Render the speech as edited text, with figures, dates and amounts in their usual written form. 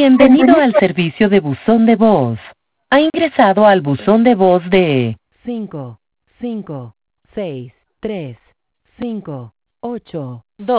Bienvenido al servicio de buzón de voz. Ha ingresado al buzón de voz de 5, 5, 6, 3, 5, 8.